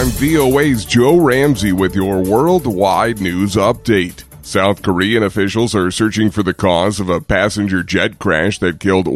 I'm VOA's Joe Ramsey with your worldwide news update. South Korean officials are searching for the cause of a passenger jet crash that killed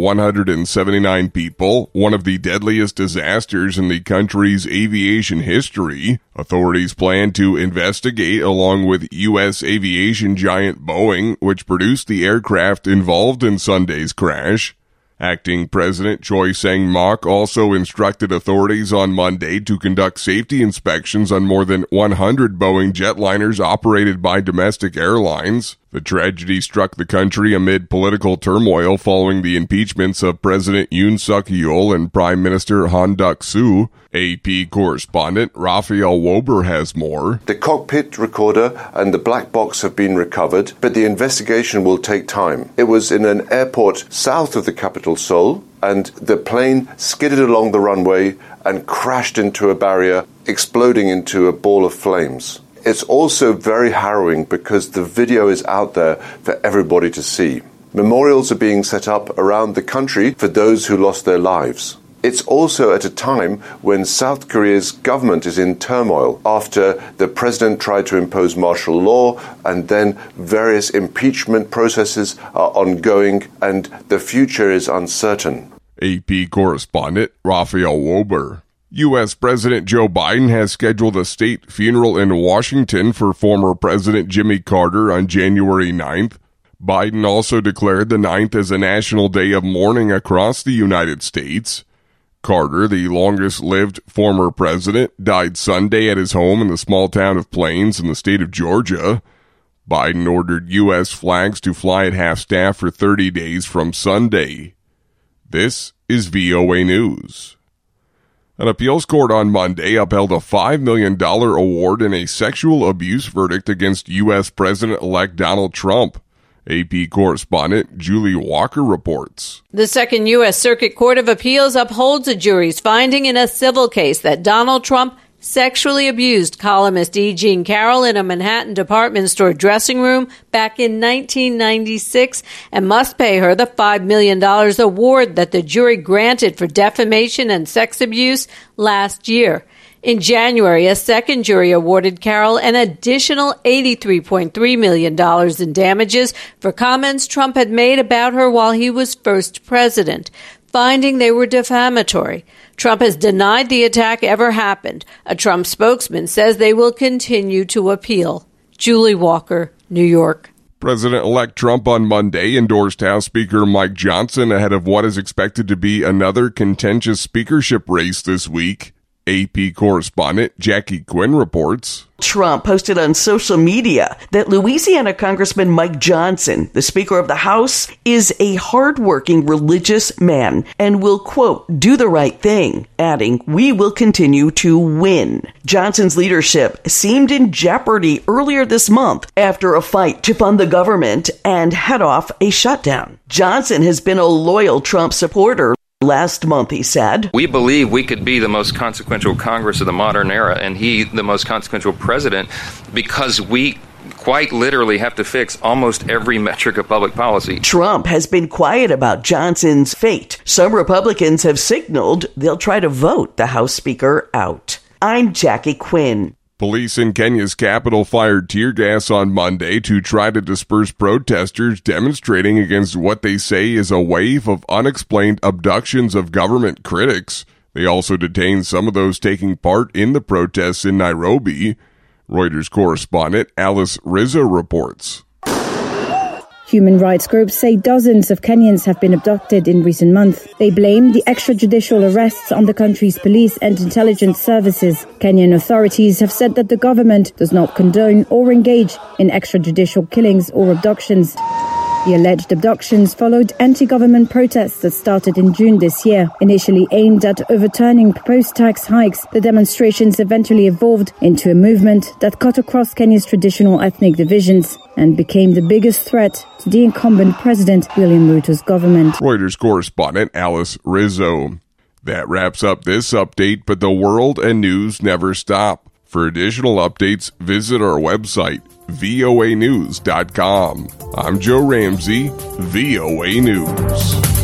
179 people, one of the deadliest disasters in the country's aviation history. Authorities plan to investigate along with U.S. aviation giant Boeing, which produced the aircraft involved in Sunday's crash. Acting President Choi Sang-mok also instructed authorities on Monday to conduct safety inspections on more than 100 Boeing jetliners operated by domestic airlines. The tragedy struck the country amid political turmoil following the impeachments of President Yoon Suk-yeol and Prime Minister Han Duck-soo. AP correspondent Raphael Wober has more. The cockpit recorder and the black box have been recovered, but the investigation will take time. It was in an airport south of the capital, Seoul, and the plane skidded along the runway and crashed into a barrier, exploding into a ball of flames. It's also very harrowing because the video is out there for everybody to see. Memorials are being set up around the country for those who lost their lives. It's also at a time when South Korea's government is in turmoil after the president tried to impose martial law, and then various impeachment processes are ongoing and the future is uncertain. AP correspondent Raphael Wober. U.S. President Joe Biden has scheduled a state funeral in Washington for former President Jimmy Carter on January 9th. Biden also declared the 9th as a national day of mourning across the United States. Carter, the longest-lived former president, died Sunday at his home in the small town of Plains in the state of Georgia. Biden ordered U.S. flags to fly at half-staff for 30 days from Sunday. This is VOA News. An appeals court on Monday upheld a $5 million award in a sexual abuse verdict against U.S. President-elect Donald Trump. AP correspondent Julie Walker reports. The Second U.S. Circuit Court of Appeals upholds a jury's finding in a civil case that Donald Trump sexually abused columnist E. Jean Carroll in a Manhattan department store dressing room back in 1996 and must pay her the $5 million award that the jury granted for defamation and sex abuse last year. In January, a second jury awarded Carroll an additional $83.3 million in damages for comments Trump had made about her while he was first president, finding they were defamatory. Trump has denied the attack ever happened. A Trump spokesman says they will continue to appeal. Julie Walker, New York. President-elect Trump on Monday endorsed House Speaker Mike Johnson ahead of what is expected to be another contentious speakership race this week. AP correspondent Jackie Quinn reports. Trump posted on social media that Louisiana Congressman Mike Johnson, the Speaker of the House, is a hardworking religious man and will, quote, do the right thing, adding, we will continue to win. Johnson's leadership seemed in jeopardy earlier this month after a fight to fund the government and head off a shutdown. Johnson has been a loyal Trump supporter. Last month, he said, we believe we could be the most consequential Congress of the modern era, and he the most consequential president, because we quite literally have to fix almost every metric of public policy. Trump has been quiet about Johnson's fate. Some Republicans have signaled they'll try to vote the House Speaker out. I'm Jackie Quinn. Police in Kenya's capital fired tear gas on Monday to try to disperse protesters demonstrating against what they say is a wave of unexplained abductions of government critics. They also detained some of those taking part in the protests in Nairobi. Reuters correspondent Alice Rizzo reports. Human rights groups say dozens of Kenyans have been abducted in recent months. They blame the extrajudicial arrests on the country's police and intelligence services. Kenyan authorities have said that the government does not condone or engage in extrajudicial killings or abductions. The alleged abductions followed anti-government protests that started in June this year. Initially aimed at overturning proposed tax hikes, the demonstrations eventually evolved into a movement that cut across Kenya's traditional ethnic divisions and became the biggest threat to the incumbent President William Ruto's government. Reuters correspondent Alice Rizzo. That wraps up this update, but the world and news never stop. For additional updates, visit our website, voanews.com. I'm Joe Ramsey, VOA News.